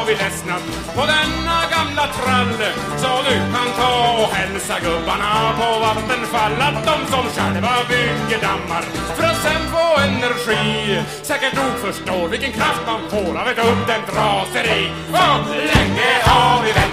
har vi ledsnat på denna gamla trall. Så du kan ta och hälsa gubbarna på Vattenfall att de som själva bygger dammar för att sen få energi säkert nog förstår vilken kraft man får av ett uppdämt raseri. Och länge har vi